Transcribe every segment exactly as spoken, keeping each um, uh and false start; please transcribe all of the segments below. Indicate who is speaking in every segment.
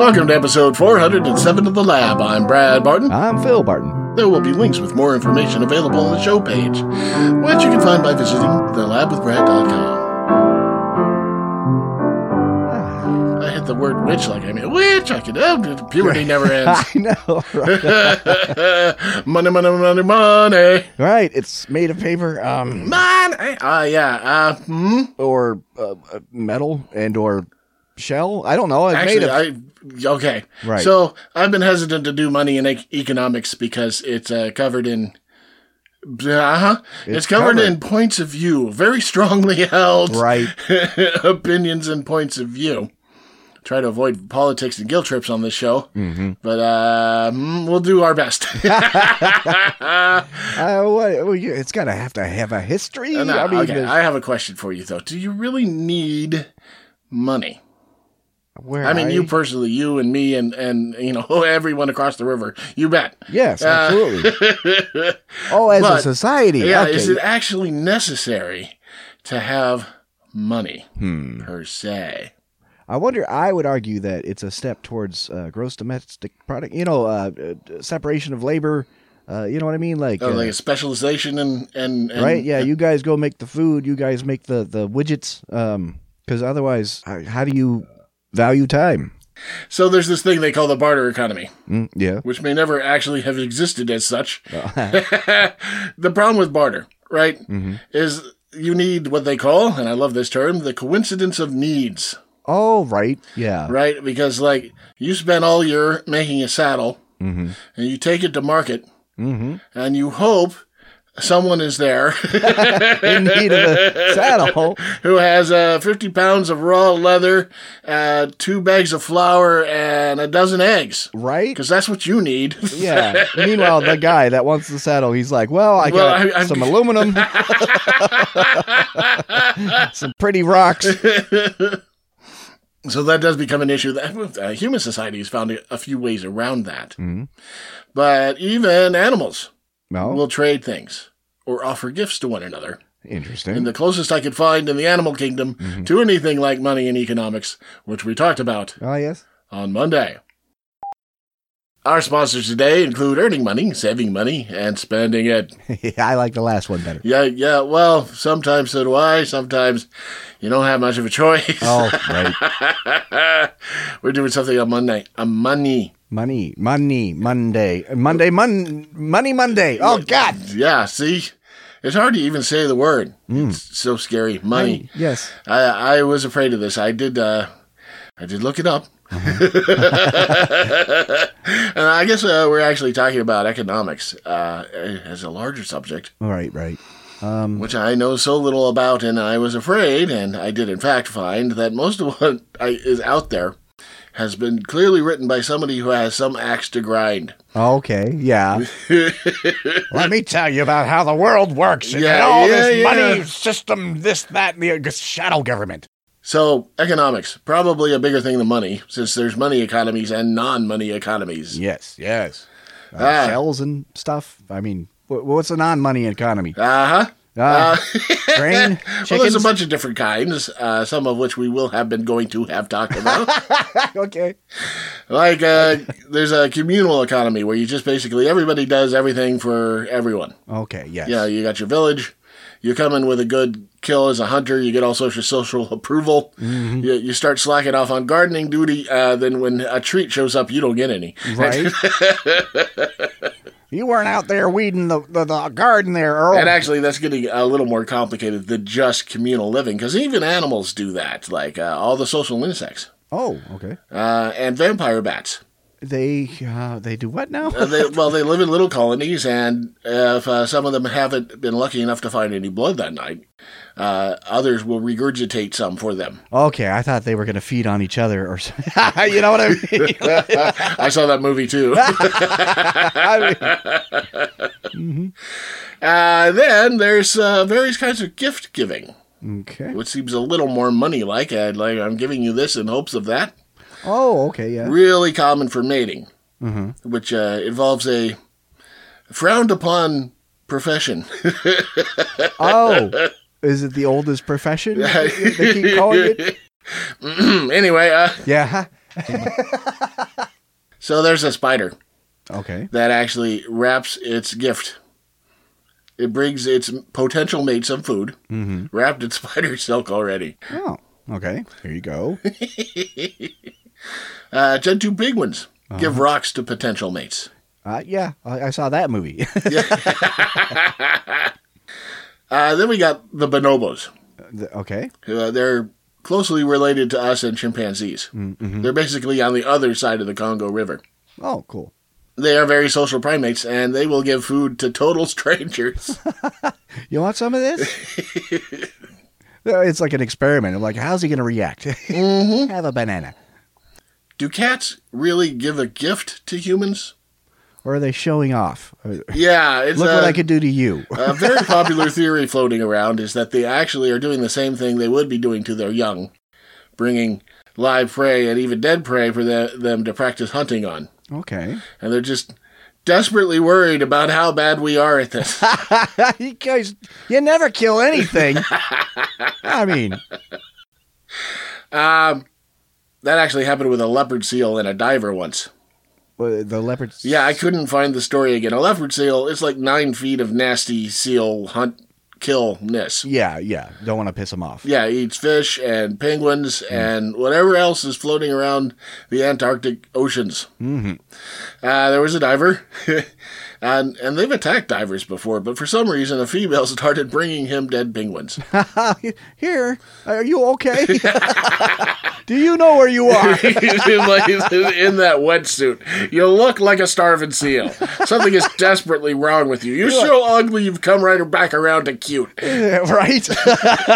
Speaker 1: Welcome to episode four hundred seven of The Lab. I'm Brad Barton.
Speaker 2: I'm Phil Barton.
Speaker 1: There will be links with more information available on the show page, which you can find by visiting the lab with brad dot com. I hit the word witch like I mean, witch, I can, oh, puberty never ends.
Speaker 2: I know, right?
Speaker 1: Money, money, money, money.
Speaker 2: Right, it's made of paper, um,
Speaker 1: Money. Uh, yeah, uh, hmm?
Speaker 2: or uh, uh, metal and or shell. I don't know. It's
Speaker 1: Actually,
Speaker 2: made of.
Speaker 1: I, okay.
Speaker 2: Right.
Speaker 1: So I've been hesitant to do money in e- economics because it's uh, covered in, uh-huh. It's,
Speaker 2: It's
Speaker 1: covered,
Speaker 2: covered.
Speaker 1: in points of view, very strongly held
Speaker 2: Right.
Speaker 1: opinions and points of view. Try to avoid politics and guilt trips on this show,
Speaker 2: Mm-hmm.
Speaker 1: but uh, mm, we'll do our best.
Speaker 2: Uh, what, well, you- it's got to have to have a history.
Speaker 1: Uh, no,
Speaker 2: I mean,
Speaker 1: okay,
Speaker 2: there's-
Speaker 1: I have a question for you though. Do you really need money?
Speaker 2: where
Speaker 1: I mean, you personally, you and me, and and you know everyone across the river. You bet.
Speaker 2: Yes,
Speaker 1: Uh,
Speaker 2: absolutely. Oh, as
Speaker 1: but,
Speaker 2: a society.
Speaker 1: Yeah,
Speaker 2: okay.
Speaker 1: is it actually necessary to have money
Speaker 2: Hmm.
Speaker 1: per se?
Speaker 2: I wonder. I would argue that it's a step towards uh, gross domestic product. You know, uh, uh, separation of labor. Uh, you know what I mean? Like,
Speaker 1: Oh,
Speaker 2: uh,
Speaker 1: like a specialization and, and, and
Speaker 2: right? Yeah, you guys go make the food. You guys make the the widgets. Um, because otherwise, how, how do you value time?
Speaker 1: So there's this thing they call the barter economy,
Speaker 2: Mm, yeah.
Speaker 1: which may never actually have existed as such. The problem with barter, right,
Speaker 2: Mhm.
Speaker 1: is you need what they call, and I love this term, the coincidence of needs,
Speaker 2: Oh, right. Yeah.
Speaker 1: right? Because like you spend all year making a saddle,
Speaker 2: Mm-hmm.
Speaker 1: and you take it to market,
Speaker 2: Mm-hmm.
Speaker 1: and you hope someone is there
Speaker 2: In need of a saddle.
Speaker 1: who has uh, fifty pounds of raw leather, uh, two bags of flour, and a dozen eggs.
Speaker 2: Right?
Speaker 1: Because that's what you need.
Speaker 2: Yeah. Meanwhile, the guy that wants the saddle, he's like, well, I
Speaker 1: Well,
Speaker 2: got
Speaker 1: I- I'm-
Speaker 2: some aluminum, some pretty rocks.
Speaker 1: So that does become an issue. That uh, human society has found a, a few ways around that.
Speaker 2: Mhm.
Speaker 1: But even animals
Speaker 2: No.
Speaker 1: will trade things or offer gifts to one another.
Speaker 2: Interesting.
Speaker 1: And the closest I could find in the animal kingdom
Speaker 2: Mm-hmm.
Speaker 1: to anything like money and economics, which we talked about
Speaker 2: Oh, yes.
Speaker 1: on Monday. Our sponsors today include earning money, saving money, and spending it.
Speaker 2: Yeah, I like the last one better.
Speaker 1: Yeah, yeah, well, sometimes so do I. Sometimes you don't have much of a choice.
Speaker 2: Oh, right.
Speaker 1: We're doing something on Monday. On money.
Speaker 2: Money, money, Monday, Monday, mon, money, Monday. Oh, God.
Speaker 1: Yeah, see? It's hard to even say the word. It's so scary. Money.
Speaker 2: Yes.
Speaker 1: I, I was afraid of this. I did uh, I did look it up. And I guess uh, we're actually talking about economics uh, as a larger subject,
Speaker 2: All right, right. Um,
Speaker 1: which I know so little about, and I was afraid, and I did in fact find that most of what I, is out there has been clearly written by somebody who has some axe to grind.
Speaker 2: okay, yeah. Let me tell you about how the world works.
Speaker 1: and Yeah, all this yeah, money yeah.
Speaker 2: system, this, that, and the shadow government.
Speaker 1: So, economics, probably a bigger thing than money, since there's money economies and non-money economies.
Speaker 2: Yes, yes. Uh,
Speaker 1: Ah.
Speaker 2: Shells and stuff. I mean, wh- what's a non-money economy?
Speaker 1: Uh-huh.
Speaker 2: Uh,
Speaker 1: Uh,
Speaker 2: grain,
Speaker 1: well, there's
Speaker 2: chickens?
Speaker 1: a bunch of different kinds, uh, some of which we will have been going to have talked about.
Speaker 2: Okay.
Speaker 1: Like, uh, there's a communal economy where you just basically, everybody does everything for everyone.
Speaker 2: Okay, yes.
Speaker 1: Yeah, you got your village. You come in with a good kill as a hunter. You get all sorts of social approval.
Speaker 2: Mm-hmm.
Speaker 1: You, you start slacking off on gardening duty. Uh, then when a treat shows up, you don't get any.
Speaker 2: Right. You weren't out there weeding the, the, the garden there, Earl.
Speaker 1: And actually, that's getting a little more complicated than just communal living, because even animals do that, like uh, all the social insects
Speaker 2: Oh, okay.
Speaker 1: uh, and vampire bats.
Speaker 2: They uh, they do what now?
Speaker 1: Uh, they, well, they live in little colonies, and if uh, some of them haven't been lucky enough to find any blood that night, uh, others will regurgitate some for them.
Speaker 2: Okay, I thought they were going to feed on each other or something. You know what I mean?
Speaker 1: I saw that movie too.
Speaker 2: I mean,
Speaker 1: Uh, then there's uh, various kinds of gift giving,
Speaker 2: okay.
Speaker 1: which seems a little more money-like. I'd like I'm giving you this in hopes of that.
Speaker 2: Oh, okay, yeah.
Speaker 1: Really common for mating,
Speaker 2: Mm-hmm.
Speaker 1: which uh, involves a frowned upon profession.
Speaker 2: Oh, is it the oldest profession? They keep calling it?
Speaker 1: Anyway, uh,
Speaker 2: Yeah.
Speaker 1: So there's a spider
Speaker 2: Okay.
Speaker 1: that actually wraps its gift. It brings its potential mate some food,
Speaker 2: Mm-hmm.
Speaker 1: wrapped in spider silk already.
Speaker 2: Oh, okay. Here you go.
Speaker 1: Uh, Gentoo penguins give rocks to potential mates.
Speaker 2: Uh, yeah, I, I saw that movie.
Speaker 1: Uh, then we got the bonobos.
Speaker 2: The- okay.
Speaker 1: Uh, they're closely related to us and chimpanzees.
Speaker 2: Mm-hmm.
Speaker 1: They're basically on the other side of the Congo River.
Speaker 2: Oh, cool.
Speaker 1: They are very social primates, and they will give food to total strangers.
Speaker 2: You want some of this? It's like an experiment. I'm like, how's he going to react?
Speaker 1: Mm-hmm.
Speaker 2: Have a banana.
Speaker 1: Do cats really give a gift to humans?
Speaker 2: Or are they showing off?
Speaker 1: Yeah, it's
Speaker 2: Look
Speaker 1: a,
Speaker 2: what I could do to you.
Speaker 1: a very popular theory floating around is that they actually are doing the same thing they would be doing to their young, bringing live prey and even dead prey for the, them to practice hunting on.
Speaker 2: Okay.
Speaker 1: And they're just desperately worried about how bad we are at this.
Speaker 2: You guys, you never kill anything. I mean,
Speaker 1: Um, that actually happened with a leopard seal and a diver once.
Speaker 2: well, the leopards.
Speaker 1: Yeah, I couldn't find the story again. A leopard seal, it's like nine feet of nasty seal hunt kill-ness.
Speaker 2: Yeah, yeah. Don't want to piss them off.
Speaker 1: Yeah, eats fish and penguins and whatever else is floating around the Antarctic oceans.
Speaker 2: Mm-hmm.
Speaker 1: Uh, there was a diver, and and they've attacked divers before, but for some reason a female started bringing him dead penguins.
Speaker 2: Here, are you okay? Do you know where you are?
Speaker 1: Like, in that wetsuit, you look like a starving seal. Something is desperately wrong with you. You're so ugly, you've come right back around to cute.
Speaker 2: Right? So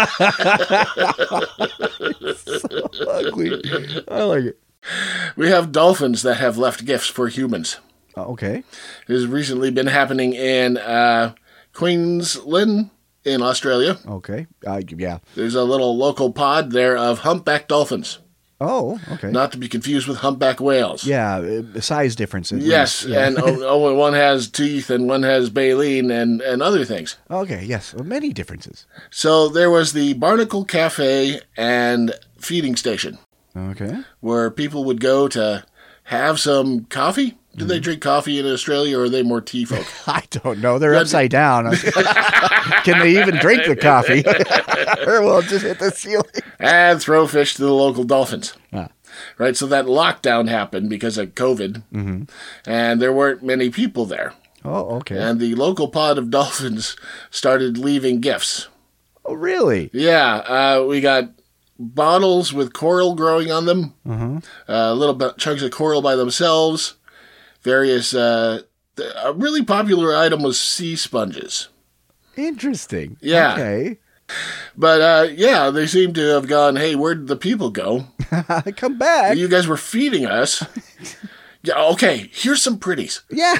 Speaker 2: ugly. I like it.
Speaker 1: We have dolphins that have left gifts for humans.
Speaker 2: Uh, okay.
Speaker 1: It has recently been happening in uh, Queensland in Australia.
Speaker 2: Okay. Uh, yeah.
Speaker 1: There's a little local pod there of humpback dolphins,
Speaker 2: Oh, okay.
Speaker 1: not to be confused with humpback whales.
Speaker 2: Yeah, uh, size difference. at
Speaker 1: Yes,
Speaker 2: least. Yeah.
Speaker 1: and oh, oh, one has teeth and one has baleen and, and other things.
Speaker 2: Okay, yes. Well, many differences.
Speaker 1: So there was the Barnacle Cafe and feeding station
Speaker 2: Okay.
Speaker 1: where people would go to have some coffee. Do they drink coffee in Australia, or are they more tea folk?
Speaker 2: I don't know. They're upside down. Can they even drink the coffee? Or will it just hit the ceiling?
Speaker 1: And throw fish to the local dolphins.
Speaker 2: Ah.
Speaker 1: Right, so that lockdown happened because of COVID,
Speaker 2: Mm-hmm.
Speaker 1: and there weren't many people there.
Speaker 2: Oh, okay.
Speaker 1: And the local pod of dolphins started leaving gifts.
Speaker 2: Oh, really?
Speaker 1: Yeah, uh, we got bottles with coral growing on them,
Speaker 2: Uh-huh.
Speaker 1: uh, little bit, chunks of coral by themselves, various... Uh, th- a really popular item was sea sponges.
Speaker 2: Interesting.
Speaker 1: Yeah.
Speaker 2: Okay.
Speaker 1: But, uh, yeah, they seem to have gone, hey, where'd the people go?
Speaker 2: Come back.
Speaker 1: You guys were feeding us. Yeah, okay, here's some pretties.
Speaker 2: Yeah.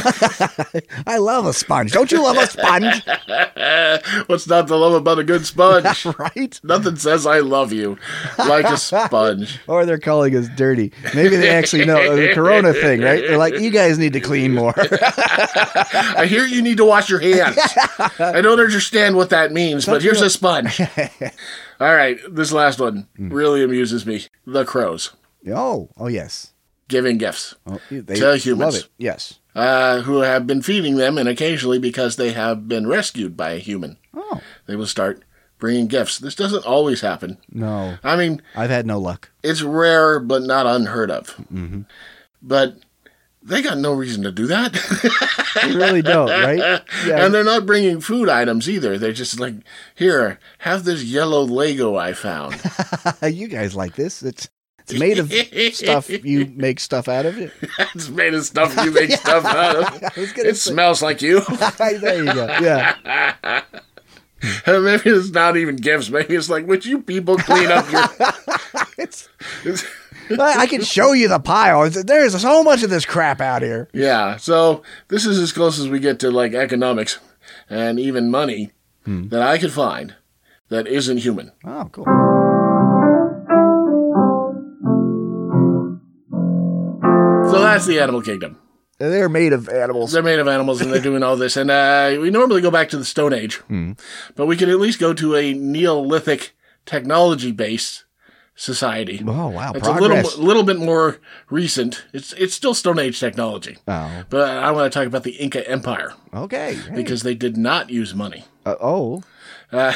Speaker 2: I love a sponge. Don't you love a sponge?
Speaker 1: What's not to love about a good sponge?
Speaker 2: Right?
Speaker 1: Nothing says I love you like a sponge.
Speaker 2: Or they're calling us dirty. Maybe they actually know the corona thing, right? They're like, you guys need to clean more.
Speaker 1: I hear you need to wash your hands. I don't understand what that means, but here's a sponge. All right, this last one really amuses me. The crows
Speaker 2: Oh, oh yes.
Speaker 1: giving gifts
Speaker 2: Oh, they
Speaker 1: to humans.
Speaker 2: love it. Yes.
Speaker 1: uh, who have been feeding them, and occasionally because they have been rescued by a human,
Speaker 2: Oh,
Speaker 1: they will start bringing gifts. This doesn't always happen.
Speaker 2: no.
Speaker 1: I mean,
Speaker 2: I've had no luck.
Speaker 1: it's rare, but not unheard of.
Speaker 2: Mm-hmm.
Speaker 1: But they got no reason to do that.
Speaker 2: You really don't, right? Yeah.
Speaker 1: And they're not bringing food items either. They're just like, here, have this yellow Lego I found.
Speaker 2: You guys like this? It's it's made of stuff you make stuff out of it.
Speaker 1: It's made of stuff you make stuff out of.
Speaker 2: I was gonna
Speaker 1: It
Speaker 2: say-
Speaker 1: smells like you.
Speaker 2: There you go. Yeah.
Speaker 1: And maybe it's not even gifts. Maybe it's like, would you people clean up your...
Speaker 2: It's, I, I can show you the pile. It's- There's so much of this crap out here.
Speaker 1: Yeah, so this is as close as we get to like economics and even money
Speaker 2: Hmm.
Speaker 1: that I could find that isn't human.
Speaker 2: Oh, cool.
Speaker 1: So that's the animal kingdom.
Speaker 2: They're made of animals.
Speaker 1: They're made of animals and they're doing all this. And uh, we normally go back to the Stone Age,
Speaker 2: Hmm.
Speaker 1: but we can at least go to a Neolithic technology-based society.
Speaker 2: Oh, wow.
Speaker 1: It's
Speaker 2: Progress.
Speaker 1: a little little bit more recent. It's it's still Stone Age technology.
Speaker 2: Oh.
Speaker 1: But I want to talk about the Inca Empire.
Speaker 2: Okay. Hey.
Speaker 1: Because they did not use money.
Speaker 2: Uh, oh.
Speaker 1: Uh,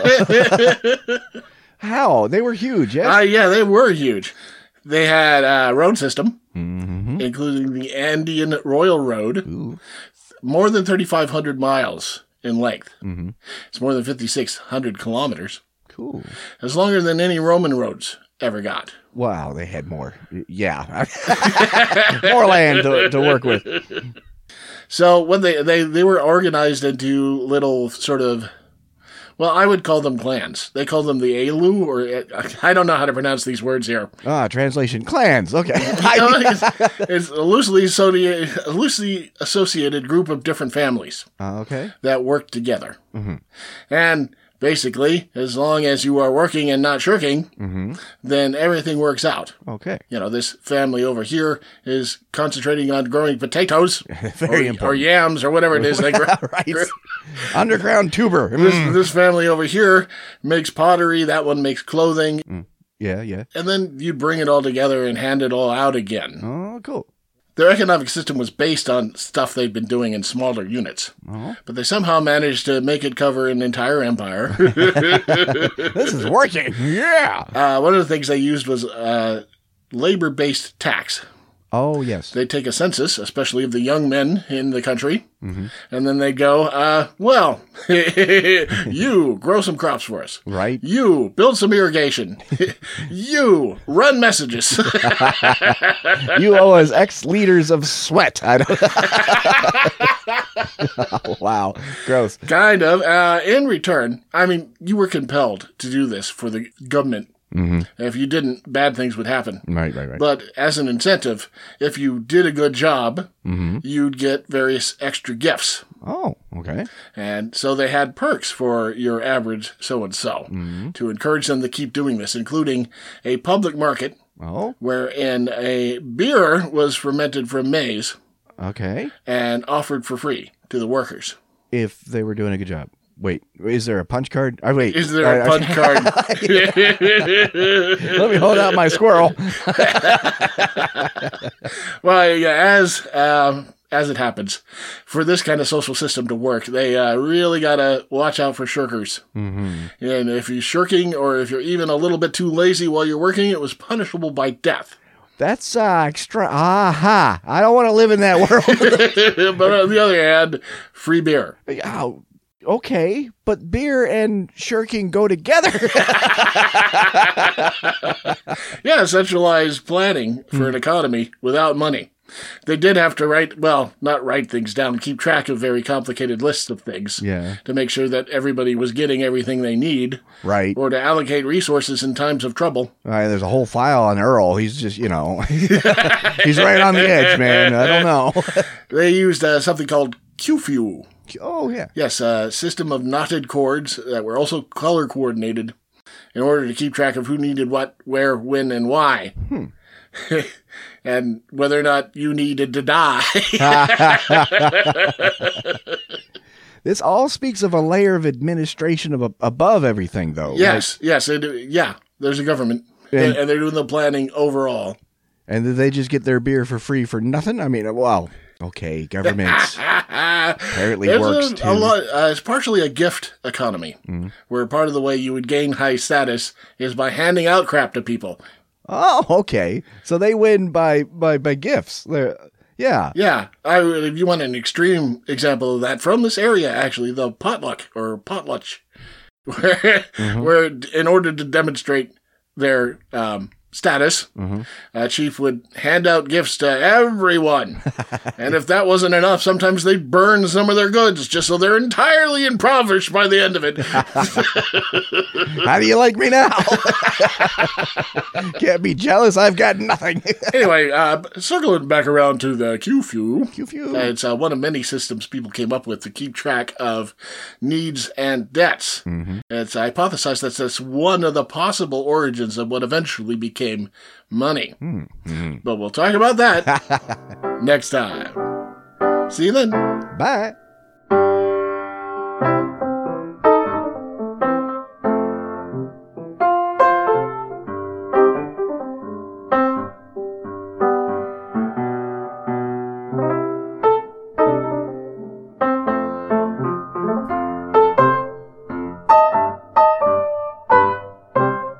Speaker 2: How? They were huge, yes?
Speaker 1: uh, yeah, they were huge. They had a road system,
Speaker 2: mm-hmm.
Speaker 1: including the Andean Royal Road,
Speaker 2: Ooh.
Speaker 1: more than thirty-five hundred miles in length.
Speaker 2: Mm-hmm.
Speaker 1: It's more than fifty-six hundred kilometers.
Speaker 2: Cool.
Speaker 1: It's longer than any Roman roads ever got.
Speaker 2: Wow, they had more. Yeah. More land to, to work with.
Speaker 1: So when they, they, they were organized into little sort of, well, I would call them clans. They call them the Alu, or I don't know how to pronounce these words here.
Speaker 2: Ah, translation, clans. Okay.
Speaker 1: it's, it's a loosely, associated, a loosely associated group of different families
Speaker 2: Uh, okay.
Speaker 1: that work together.
Speaker 2: Mm-hmm.
Speaker 1: And basically, as long as you are working and not shirking,
Speaker 2: Mm-hmm.
Speaker 1: then everything works out.
Speaker 2: Okay.
Speaker 1: You know, this family over here is concentrating on growing potatoes
Speaker 2: Very
Speaker 1: or,
Speaker 2: important.
Speaker 1: or yams or whatever it is they grow.
Speaker 2: Right. Underground tuber.
Speaker 1: This,
Speaker 2: Mm.
Speaker 1: this family over here makes pottery. That one makes clothing.
Speaker 2: Mm. Yeah, yeah.
Speaker 1: And then you bring it all together and hand it all out again.
Speaker 2: Oh, cool.
Speaker 1: Their economic system was based on stuff they'd been doing in smaller units.
Speaker 2: Oh.
Speaker 1: But they somehow managed to make it cover an entire empire.
Speaker 2: This is working. Yeah.
Speaker 1: uh, one of the things they used was uh, labor-based tax.
Speaker 2: Oh, yes.
Speaker 1: They take a census, especially of the young men in the country,
Speaker 2: Mm-hmm.
Speaker 1: and then they go, uh, well, you grow some crops for us.
Speaker 2: Right.
Speaker 1: You build some irrigation. You run messages.
Speaker 2: You owe us X liters of sweat. I don't. Oh, wow. Gross.
Speaker 1: Kind of. Uh, in return, I mean, you were compelled to do this for the government.
Speaker 2: Mm-hmm.
Speaker 1: If you didn't, bad things would happen.
Speaker 2: Right, right, right.
Speaker 1: But as an incentive, if you did a good job,
Speaker 2: Mm-hmm.
Speaker 1: you'd get various extra gifts.
Speaker 2: Oh, okay.
Speaker 1: And so they had perks for your average so-and-so
Speaker 2: Mm-hmm.
Speaker 1: to encourage them to keep doing this, including a public market
Speaker 2: Oh,
Speaker 1: wherein a beer was fermented from maize
Speaker 2: okay.
Speaker 1: and offered for free to the workers.
Speaker 2: If they were doing a good job. Wait, is there a punch card? Oh, wait.
Speaker 1: Is there a
Speaker 2: I-
Speaker 1: punch card?
Speaker 2: Let me hold out my squirrel.
Speaker 1: Well, yeah, as um, as it happens, for this kind of social system to work, they uh, really got to watch out for shirkers.
Speaker 2: Mm-hmm.
Speaker 1: And if you're shirking or if you're even a little bit too lazy while you're working, it was punishable by death.
Speaker 2: That's uh, extra. Aha. I don't want to live in that world.
Speaker 1: But on the other hand, free beer.
Speaker 2: Oh, okay, but beer and shirking go together.
Speaker 1: Yeah, centralized planning for an economy without money. They did have to write, well, not write things down, keep track of very complicated lists of things
Speaker 2: Yeah,
Speaker 1: to make sure that everybody was getting everything they need
Speaker 2: right.
Speaker 1: or to allocate resources in times of trouble.
Speaker 2: All right, there's a whole file on Earl. He's just, you know, he's right on the edge, man. I don't know.
Speaker 1: They used uh, something called Q-Fu.
Speaker 2: Oh, yeah.
Speaker 1: Yes, a system of knotted cords that were also color coordinated in order to keep track of who needed what, where, when, and why.
Speaker 2: Hmm.
Speaker 1: And whether or not you needed to die.
Speaker 2: This all speaks of a layer of administration of a, above everything, though.
Speaker 1: Yes, yes, it, yeah. There's a government,
Speaker 2: And-
Speaker 1: and, and they're doing the planning overall.
Speaker 2: Like, and did they just get their beer for free for nothing? I mean, wow. Okay, governments apparently
Speaker 1: There's
Speaker 2: works
Speaker 1: a,
Speaker 2: too.
Speaker 1: a lot. Uh, it's partially a gift economy,
Speaker 2: Mhm.
Speaker 1: where part of the way you would gain high status is by handing out crap to people.
Speaker 2: Oh, okay. So they win by by by gifts. They're, yeah.
Speaker 1: Yeah, I, if you want an extreme example of that from this area, actually, the potluck or potluck, where,
Speaker 2: Mhm.
Speaker 1: where in order to demonstrate their um, status,
Speaker 2: Mhm.
Speaker 1: a chief would hand out gifts to everyone. And if that wasn't enough, sometimes they'd burn some of their goods just so they're entirely impoverished by the end of it.
Speaker 2: How do you like me now? Can't be jealous. I've got nothing.
Speaker 1: Anyway, uh, circling back around to the Q-Fu.
Speaker 2: Q-Fu.
Speaker 1: It's uh, one of many systems people came up with to keep track of needs and debts.
Speaker 2: Mhm.
Speaker 1: It's hypothesized that that's one of the possible origins of what eventually became money.
Speaker 2: Mhm.
Speaker 1: But we'll talk about that next time. See you then.
Speaker 2: Bye.